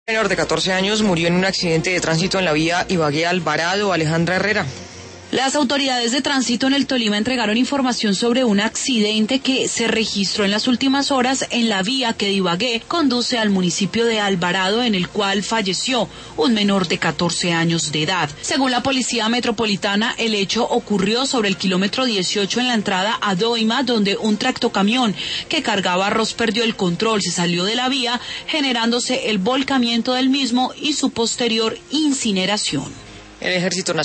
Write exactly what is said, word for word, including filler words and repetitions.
Un menor de catorce años murió en un accidente de tránsito en la vía Ibagué-Alvarado. Alejandra Herrera. Las autoridades de tránsito en el Tolima entregaron información sobre un accidente que se registró en las últimas horas en la vía que de Ibagué conduce al municipio de Alvarado, en el cual falleció un menor de catorce años de edad. Según la Policía Metropolitana, el hecho ocurrió sobre el kilómetro dieciocho en la entrada a Doima, donde un tractocamión que cargaba arroz perdió el control, se salió de la vía, generándose el volcamiento del mismo y su posterior incineración. El Ejército Nacional